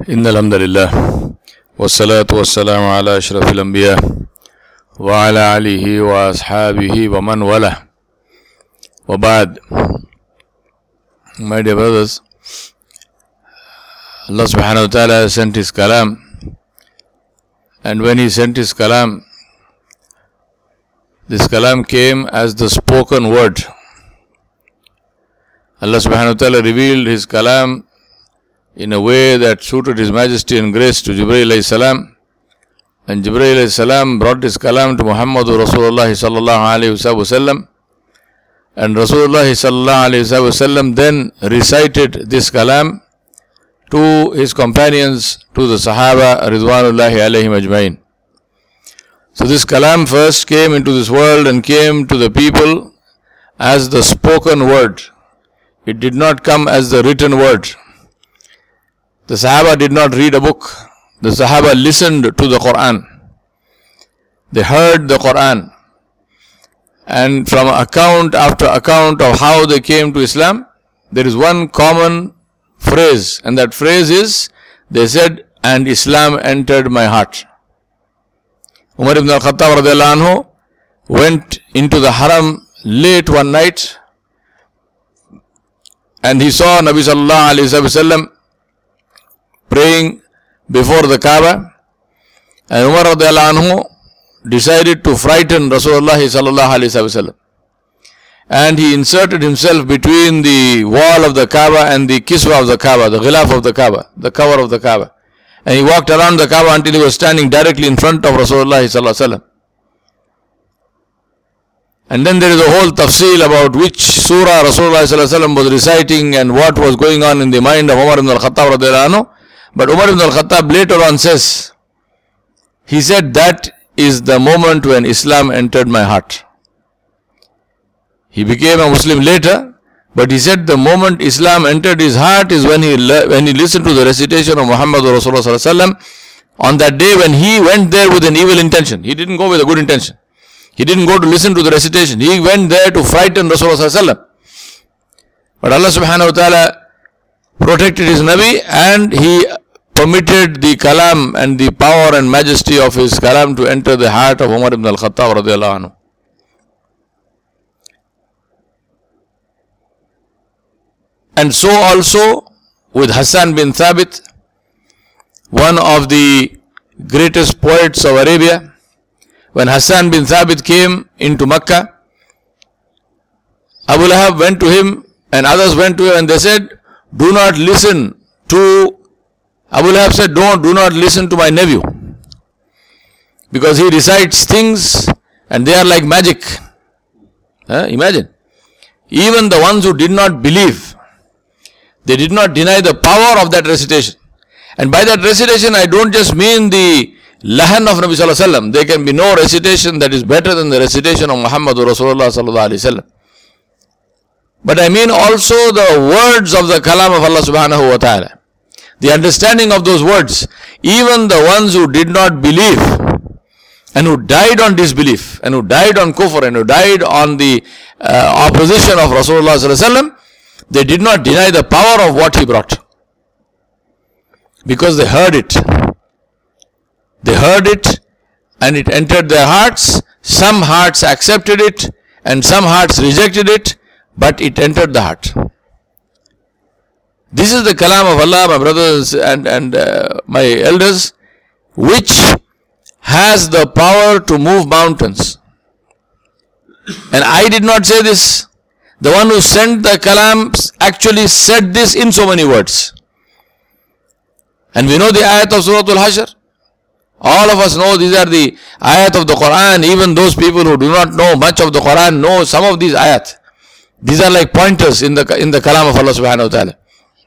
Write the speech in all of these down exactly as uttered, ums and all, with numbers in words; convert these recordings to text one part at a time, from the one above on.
إن الحمد لله والصلاة والسلام على أشرف الأنبياء وعلى آله وأصحابه ومن والاه وبعد. My dear brothers, Allah subhanahu wa ta'ala sent His kalam, and when He sent His kalam, this kalam came as the spoken word. Allah subhanahu wa ta'ala revealed His kalam in a way that suited His majesty and grace to Jibreel alayhi salam, and Jibreel alayhi salam brought his kalam to Muhammadur Rasulullah sallallahu alayhi wa sallam, and Rasulullah sallallahu alayhi wa sallam then recited this kalam to his companions, to the Sahaba Ridwanullahi alayhim ajmain. So this kalam first came into this world and came to the people as the spoken word. It did not come as the written word. The Sahaba did not read a book. The Sahaba listened to the Quran. They heard the Quran. And from account after account of how they came to Islam, there is one common phrase, and that phrase is, they said, and Islam entered my heart. Umar ibn al-Khattab radiallahu anhu went into the haram late one night, and he saw Nabi sallallahu alayhi wa sallam praying before the Kaaba, and Umar radiallahu anhu decided to frighten Rasulullah sallallahu alayhi wa sallam, and he inserted himself between the wall of the Kaaba and the kiswa of the Kaaba, the ghilaf of the Kaaba, the cover of the Kaaba, and he walked around the Kaaba until he was standing directly in front of Rasulullah sallallahu alayhi wa sallam. And then there is a whole tafsil about which surah Rasulullah sallallahu alayhi wa sallam was reciting and what was going on in the mind of Umar ibn al-Khattab radiallahu anhu. But Umar ibn al-Khattab later on says, he said, that is the moment when Islam entered my heart. He became a Muslim later, but he said the moment Islam entered his heart is when he when he listened to the recitation of Muhammad Rasulullah sallallahu alaihi wasallam on that day when he went there with an evil intention. He didn't go with a good intention. He didn't go to listen to the recitation. He went there to frighten Rasulullah sallallahu alaihi wasallam. But Allah subhanahu wa ta'ala protected his Nabi, and he permitted the kalam and the power and majesty of his kalam to enter the heart of Umar ibn al-Khattab radiallahu anhu. And so also with Hassan bin Thabit, one of the greatest poets of Arabia. When Hassan bin Thabit came into Makkah, Abu Lahab went to him and others went to him, and they said, do not listen to, Abu Lahab said, don't, do not listen to my nephew, because he recites things and they are like magic. Huh? Imagine. Even the ones who did not believe, they did not deny the power of that recitation. And by that recitation, I don't just mean the lahan of Nabi sallallahu alaihi wasallam. There can be no recitation that is better than the recitation of Muhammadur Rasulullah sallallahu alaihi wasallam. But I mean also the words of the kalam of Allah subhanahu wa ta'ala. The understanding of those words. Even the ones who did not believe and who died on disbelief and who died on kufr and who died on the uh, opposition of Rasulullah sallallahu alaihi wasallam, they did not deny the power of what he brought, because they heard it. They heard it and it entered their hearts. Some hearts accepted it and some hearts rejected it, but it entered the heart. This is the kalam of Allah, my brothers and, and uh, my elders, which has the power to move mountains. And I did not say this. The one who sent the kalam actually said this in so many words. And we know the ayat of Surah Al-Hashr. All of us know these are the ayat of the Quran. Even those people who do not know much of the Quran know some of these ayat. These are like pointers in the in the kalam of Allah subhanahu wa ta'ala.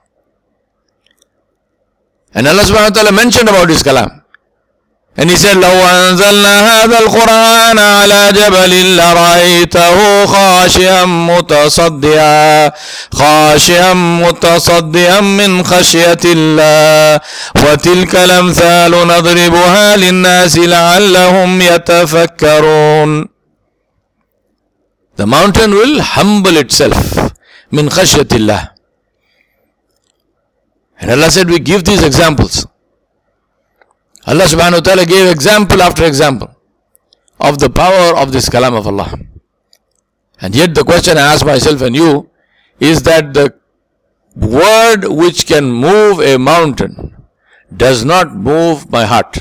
And Allah subhanahu wa ta'ala mentioned about his kalam. And he said, لَوْ أَنزَلْنَا هَذَا الْقُرْآنَ عَلَى جَبَلٍ لَرَأَيْتَهُ خَاشِعًا مُتَصَدِّعًا خَاشِعًا مُتَصَدِّعًا مِنْ خَشْيَةِ اللَّهِ وَتِلْكَ الْأَمْثَالُ نَضْرِبُهَا لِلنَّاسِ لَعَلَّهُمْ يَتَفَكَّرُونَ. The mountain will humble itself. مِنْ خَشْيَةِ اللَّهِ. And Allah said, we give these examples. Allah subhanahu wa ta'ala gave example after example of the power of this kalam of Allah. And yet the question I ask myself and you is that the word which can move a mountain does not move my heart.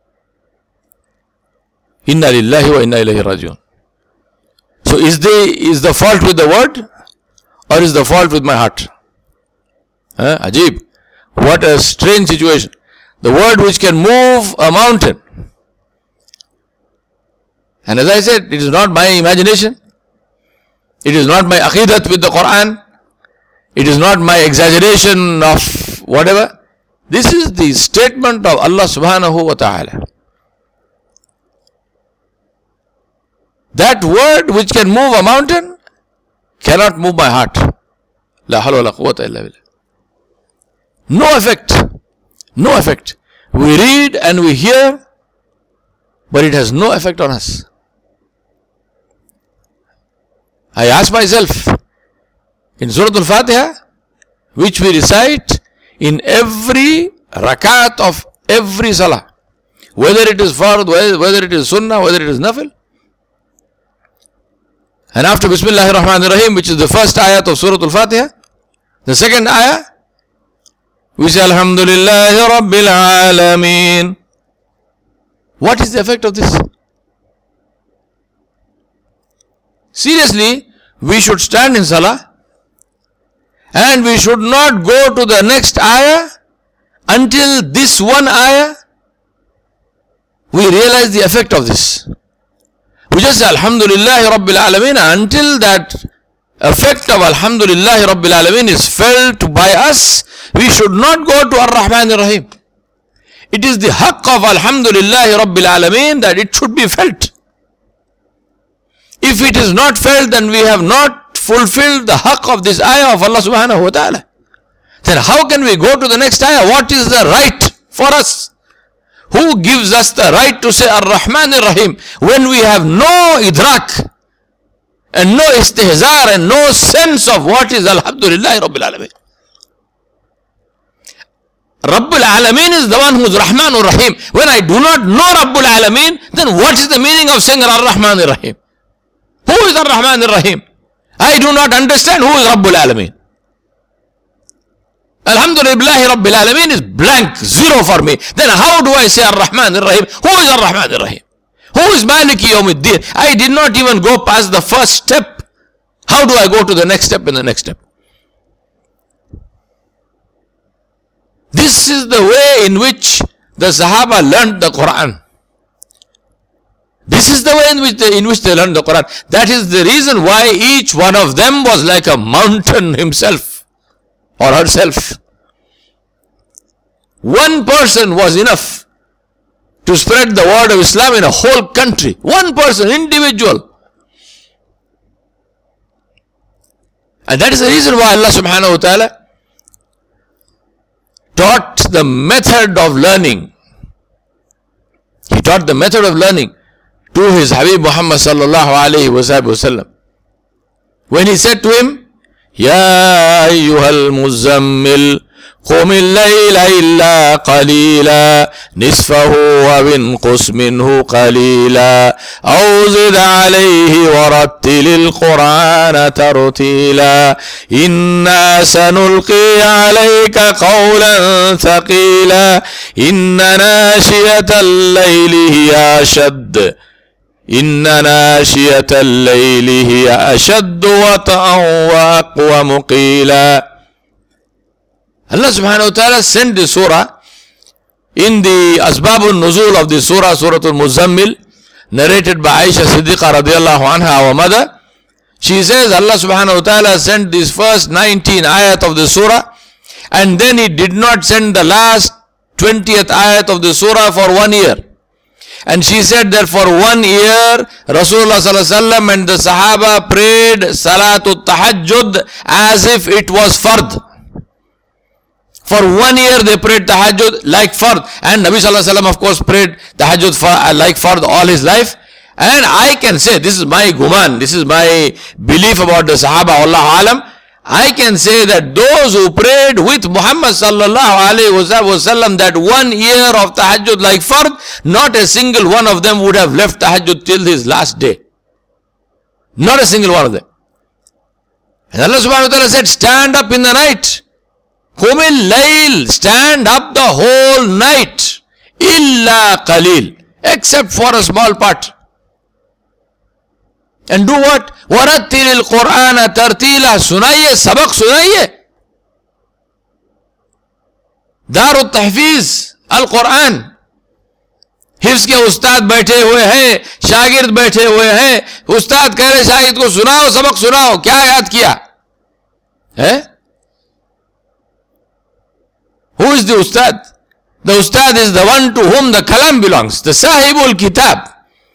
Inna lillahi wa inna ilayhi rajiun. So is the, is the fault with the word or is the fault with my heart? Huh? Ajib. What a strange situation. The word which can move a mountain. And as I said, it is not my imagination. It is not my aqidat with the Quran. It is not my exaggeration of whatever. This is the statement of Allah subhanahu wa ta'ala. That word which can move a mountain cannot move my heart. La hawla wa la quwwata illa billah. No effect. No effect. We read and we hear, but it has no effect on us. I ask myself, in Surah Al-Fatiha, which we recite in every rakat of every salah, whether it is fard, whether it is sunnah, whether it is nafil, and after Bismillahir Rahmanir Rahim, which is the first ayat of Surah Al-Fatiha, the second ayah, we say Alhamdulillahi Rabbil Alameen. What is the effect of this? Seriously, we should stand in salah and we should not go to the next ayah until this one ayah we realize the effect of this. We just say Alhamdulillahi Rabbil Alameen until that effect of Alhamdulillahi Rabbil Alameen is felt by us. We should not go to Ar-Rahman Ar-Rahim. It is the haqq of Alhamdulillahi Rabbil Alameen that it should be felt. If it is not felt, then we have not fulfilled the haqq of this ayah of Allah subhanahu wa ta'ala. Then how can we go to the next ayah? What is the right for us? Who gives us the right to say Ar-Rahman Ar-Rahim when we have no idrak and no istihzar and no sense of what is Alhamdulillahi Rabbil Alameen? Rabbul Alameen is the one who is Rahman Ar-Rahim. When I do not know Rabbul Alameen, then what is the meaning of saying Ar-Rahman Ar-Rahim? Who is Ar-Rahman Ar-Rahim? I do not understand who is Rabbul Alameen. Alhamdulillahi Rabbil Alameen is blank, zero for me. Then how do I say Ar-Rahman Ar-Rahim? Who is Ar-Rahman Ar-Rahim? Who is Maliki Yawmiddin? I did not even go past the first step. How do I go to the next step and the next step? This is the way in which the Sahaba learned the Quran. This is the way in which they, in which they learned the Quran. That is the reason why each one of them was like a mountain himself or herself. One person was enough to spread the word of Islam in a whole country. One person, individual. And that is the reason why Allah subhanahu wa ta'ala taught the method of learning. He taught the method of learning to his Habib Muhammad sallallahu alayhi wa sallam. When he said to him, Ya ayyuhal muzammil, قم الليل إلا قليلا نصفه وانقص منه قليلا أو زد عليه ورتل القرآن ترتيلا إنا سنلقي عليك قولا ثقيلا إن ناشئة الليل هي أشد إن ناشئة الليل هي أشد وطئا وأقوم قيلا. Allah subhanahu wa ta'ala sent the surah in the Asbab al-Nuzul of the surah, Surah al-Muzammil, narrated by Aisha Siddiqa radiallahu anha, our mother. She says Allah subhanahu wa ta'ala sent these first nineteen ayat of the surah, and then he did not send the last twentieth ayat of the surah for one year. And she said that for one year, Rasulullah sallallahu alaihi wasallam and the Sahaba prayed Salatul Tahajjud as if it was fard. For one year they prayed tahajjud like fard. And Nabi sallallahu alaihi wasallam of course prayed tahajjud for, uh, like fard all his life. And I can say, this is my guman, this is my belief about the Sahaba, Allah alam. I can say that those who prayed with Muhammad sallallahu alayhi wasallam that one year of tahajjud like fard, not a single one of them would have left tahajjud till his last day. Not a single one of them. And Allah subhanahu wa ta'ala said, stand up in the night. Qumil layl, stand up the whole night. Illa qalil, except for a small part. And do what? وَرَتِّلِ الْقُرْآنَ تَرْتِيلًا, सुनाइए, सबक सुनाइए. दारुल तहफीज अल कुरान, हिफ्ज के उस्ताद बैठे हुए हैं, शागिर्द बैठे हुए हैं, उस्ताद कह रहे शागिर्द को सुनाओ, सबक सुनाओ, क्या याद किया है? Who is the ustad? The ustad is the one to whom the kalam belongs, the sahibul kitab,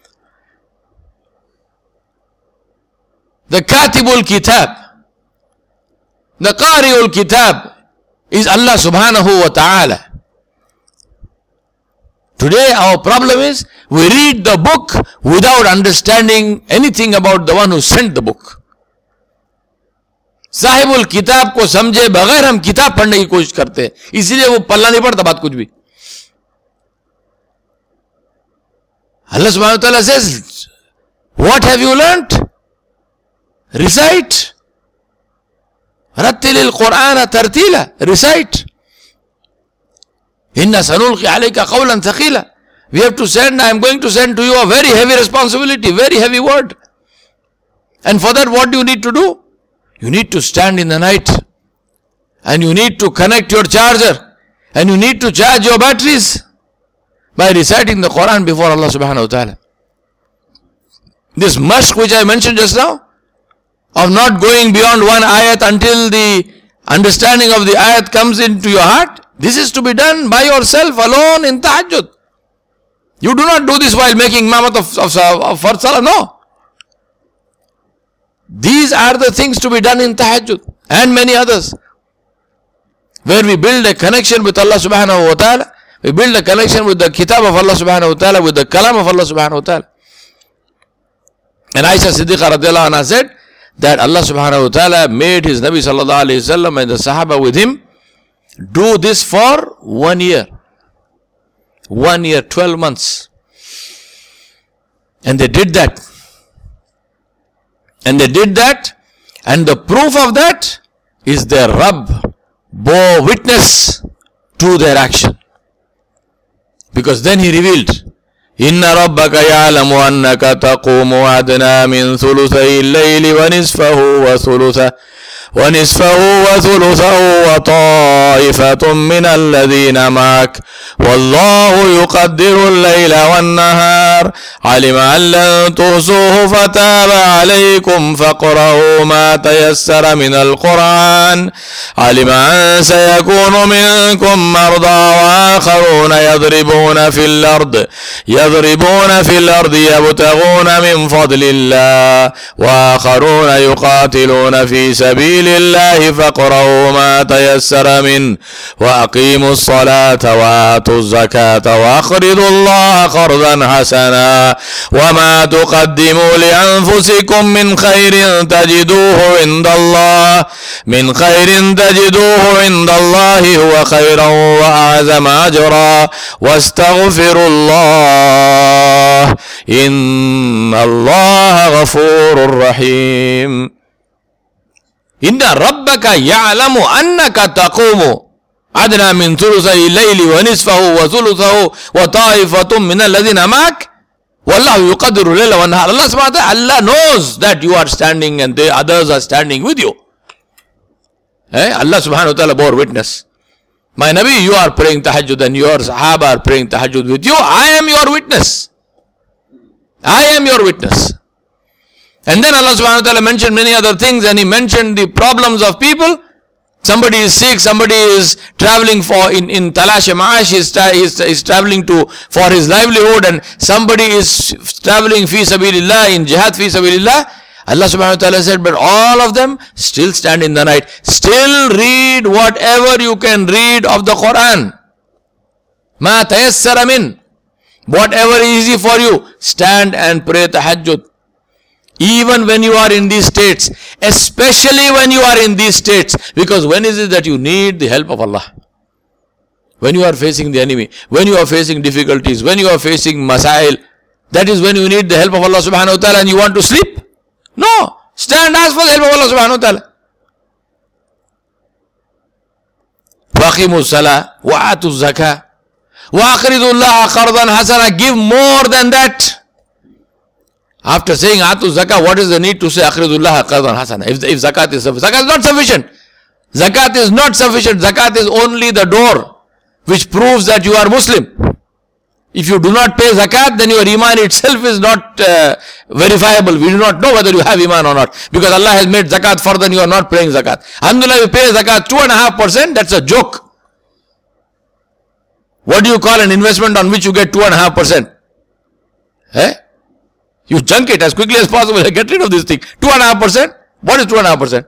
the katibul kitab, the qari'ul kitab is Allah subhanahu wa ta'ala. Today our problem is we read the book without understanding anything about the one who sent the book. साहिबुल किताब को समझे बगैर हम किताब पढ़ने की कोशिश करते हैं, इसीलिए वो पल्ला नहीं पड़ता बात कुछ भी. Allah subhanahu wa ta'ala says, what have you learnt? Recite. Rattilil Qur'ana tartila. Recite. Inna sanulqi alayka qawlan thaqila. We have to send, I am going to send to you a very heavy responsibility, very heavy word. And for that, what do you need to do? You need to stand in the night. And you need to connect your charger. And you need to charge your batteries by reciting the Quran before Allah subhanahu wa ta'ala. This mashq which I mentioned just now, of not going beyond one ayat until the understanding of the ayat comes into your heart, this is to be done by yourself alone in tahajjud. You do not do this while making mamat of, of, of for salah, no. These are the things to be done in tahajjud and many others, where we build a connection with Allah subhanahu wa ta'ala. We build a connection with the kitab of Allah subhanahu wa ta'ala, with the kalam of Allah subhanahu wa ta'ala. And Aisha Siddiqa radiallahu anha said that Allah subhanahu wa ta'ala made his Nabi sallallahu alayhi wa sallam and the Sahaba with him do this for one year. One year, twelve months. And they did that. And they did that. And the proof of that is their Rabb bore witness to their action. Because then he revealed, Inna rabbaka ya'lamu annaka taqumu adna min thuluthay al-layli wa nisfahu wa thulutha wa nisfahu wa thuluthahu wa ta'ifatun min alladhina ma'ak wallahu yuqaddiru al-layla wan-nahar alima an lan tuhsuhu fataba alaykum faqra'u ma tayassara min al-Qur'an alima an sayakunu minkum marda wa akharuna yadribuna fil ard يضربون في الأرض يبتغون من فضل الله وآخرون يقاتلون في سبيل الله فاقرؤوا ما تيسر منه وأقيموا الصلاة وآتوا الزكاة وأقرضوا الله قرضا حسنا وما تقدموا لأنفسكم من خير تجدوه عند الله من خير تجدوه عند الله هو خيرا وأعظم أجرا واستغفروا الله إن الله غفور رحيم إن ربك يعلم أنك تقوم أدنى من ثلثي الليل ونصفه وثلثه وطائفة من الذين معك والله يقدر الليل والنهار. Allah subhanahu wa ta'ala, Allah knows that you are standing and the others are standing with you. Eh? Allah subhanahu wa ta'ala bore witness. My Nabi, you are praying tahajjud and your Sahaba are praying tahajjud with you. I am your witness. I am your witness. And then Allah subhanahu wa ta'ala mentioned many other things, and he mentioned the problems of people. Somebody is sick, somebody is traveling for in, in Talash Ma'ash, he is, is, is traveling to for his livelihood, and somebody is traveling fi sabilillah, in jihad fi sabilillah. Allah subhanahu wa ta'ala said, but all of them still stand in the night. Still read whatever you can read of the Quran. Ma tayassara min. Whatever is easy for you, stand and pray tahajjud. Even when you are in these states, especially when you are in these states, because when is it that you need the help of Allah? When you are facing the enemy, when you are facing difficulties, when you are facing masail, that is when you need the help of Allah subhanahu wa ta'ala and you want to sleep? No. Stand, ask for the help of Allah subhanahu wa ta'ala. وَأَقِيمُوا الصَّلَاةَ وَآتُوا الزَّكَاةَ وَأَقْرِضُوا اللَّهَ قَرْضًا حَسَنًا. Give more than that. After saying Atu Zakah, what is the need to say Akhridullah Qardan Hasana? If, if Zakat is sufficient. Zakat is not sufficient. Zakat is not sufficient. Zakat is only the door which proves that you are Muslim. If you do not pay Zakat, then your Iman itself is not uh, verifiable. We do not know whether you have Iman or not. Because Allah has made Zakat further and you are not paying Zakat. Alhamdulillah, you pay Zakat two point five percent, that's a joke. What do you call an investment on which you get two point five percent? Eh? You junk it as quickly as possible. Get rid of this thing. two point five percent? What is two point five percent?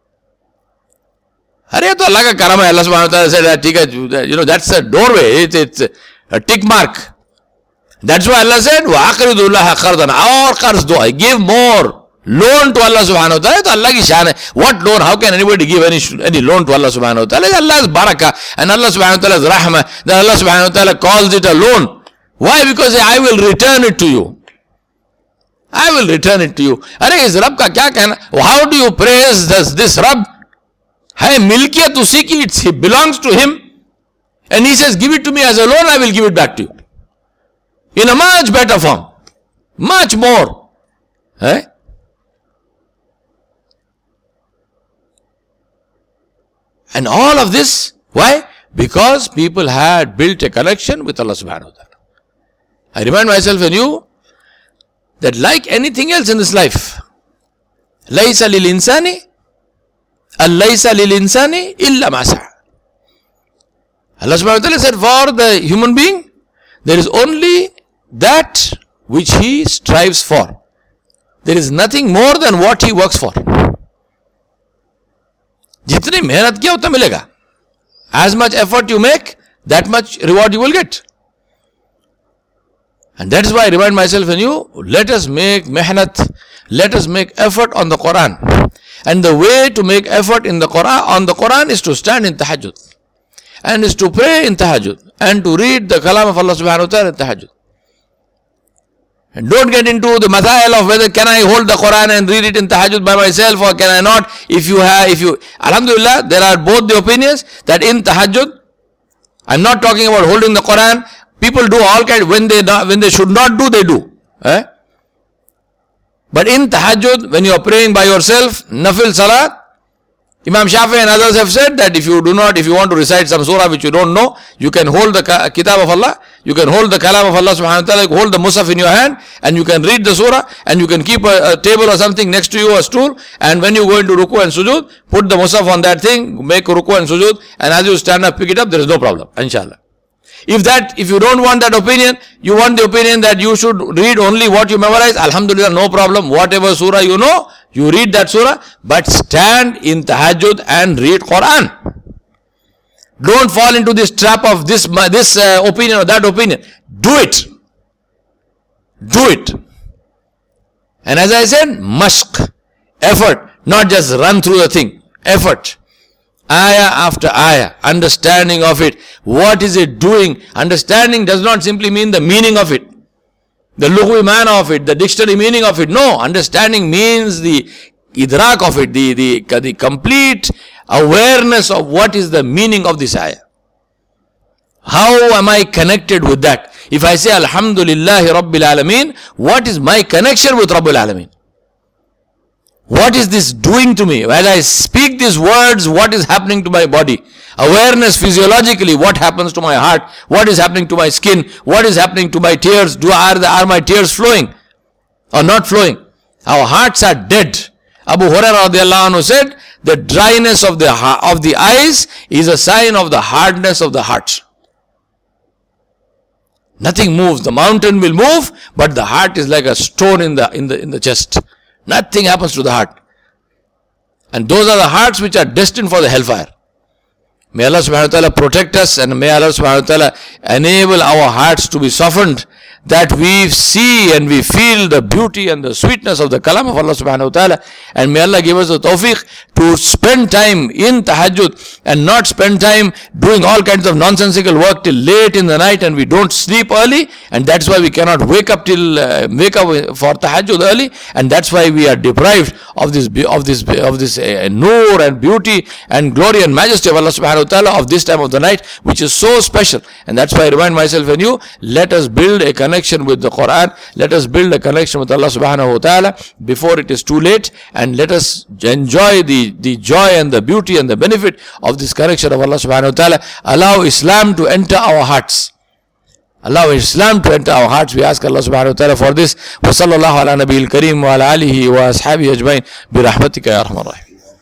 Arey, to Allah ka karam hai. Allah subhanahu wa ta'ala said, you know, that's a doorway. It's, it's a tick mark. That's why Allah said, وَأَقْرِضُوا اللَّهَ قَرْضًا. Our qarz do. I give more loan to Allah subhanahu wa ta'ala. To Allah ki shan hai. What loan? How can anybody give any, any loan to Allah subhanahu wa ta'ala? Allah's barakah and Allah subhanahu wa ta'ala's rahmah. Then Allah subhanahu wa ta'ala calls it a loan. Why? Because I will return it to you. I will return it to you. Arey, is Rabb ka kya कहना? How do you praise this, this Rabb? Hai milkiyat usi ki, it belongs to him. And he says, give it to me as a loan, I will give it back to you. In a much better form. Much more. Eh? And all of this, why? Because people had built a connection with Allah subhanahu wa ta'ala. I remind myself and you, that like anything else in this life, لَيْسَ لِلْإِنسَانِ أَلَّيْسَ لِلْإِنسَانِ إِلَّا مَا سَعَى. Allah subhanahu wa ta'ala said, for the human being, there is only that which he strives for. There is nothing more than what he works for. Jitni mehnat kiya utna milega. As much effort you make, that much reward you will get. And that is why I remind myself and you, let us make mehnat, let us make effort on the Quran. And the way to make effort in the Quran, on the Quran is to stand in tahajjud. And is to pray in tahajjud. And to read the kalam of Allah subhanahu wa ta'ala in tahajjud. And don't get into the masail of whether can I hold the Quran and read it in tahajjud by myself or can I not. If you have, if you, alhamdulillah, there are both the opinions that in tahajjud, I'm not talking about holding the Quran. People do all kinds, when they when they should not do, they do. Eh? But in tahajjud, when you are praying by yourself, nafil salat, Imam Shafi and others have said that if you do not, if you want to recite some surah which you don't know, you can hold the kitab of Allah, you can hold the kalam of Allah subhanahu wa ta'ala, hold the mushaf in your hand and you can read the surah and you can keep a, a table or something next to you, a stool, and when you go into ruku and sujood, put the mushaf on that thing, make ruku and sujood, and as you stand up, pick it up, there is no problem, inshallah. If that, if you don't want that opinion, you want the opinion that you should read only what you memorize, alhamdulillah, no problem. Whatever surah you know, you read that surah, but stand in tahajjud and read Quran. Don't fall into this trap of this, this uh, opinion or that opinion. Do it. Do it. And as I said, mashq, effort, not just run through the thing, effort. Ayah after ayah, understanding of it. What is it doing? Understanding does not simply mean the meaning of it, the lughwi mana of it, the dictionary meaning of it. No, understanding means the idrak of it, the, the, the complete awareness of what is the meaning of this ayah. How am I connected with that? If I say Alhamdulillahi Rabbil Alameen, what is my connection with Rabbil Alameen? What is this doing to me? While I speak these words, what is happening to my body? Awareness physiologically, what happens to my heart? What is happening to my skin? What is happening to my tears? Do are, the, are my tears flowing or not flowing? Our hearts are dead. Abu Hurairah radiallahu anhu said, the dryness of the, of the eyes is a sign of the hardness of the heart. Nothing moves. The mountain will move, but the heart is like a stone in the, in the, in the chest. Nothing happens to the heart. And those are the hearts which are destined for the hellfire. May Allah subhanahu wa ta'ala protect us and may Allah subhanahu wa ta'ala enable our hearts to be softened that we see and we feel the beauty and the sweetness of the kalam of Allah subhanahu wa ta'ala. And may Allah give us the tawfiq to spend time in tahajjud and not spend time doing all kinds of nonsensical work till late in the night, and we don't sleep early, and that's why we cannot wake up till uh, wake up for tahajjud early, and that's why we are deprived of this of this of this uh, noor and beauty and glory and majesty of Allah subhanahu wa ta'ala of this time of the night, which is so special. And that's why I remind myself and you, let us build a connection with the Quran, let us build a connection with Allah subhanahu wa ta'ala before it is too late, and let us enjoy the, the joy and the beauty and the benefit of this connection of Allah subhanahu wa ta'ala. Allow Islam to enter our hearts. Allow Islam to enter our hearts. We ask Allah subhanahu wa ta'ala for this. Wa sallallahu ala nabiyil kareem wa ala alihi wa ashabihi ajmain bi rahmatika ya arhamar rahim.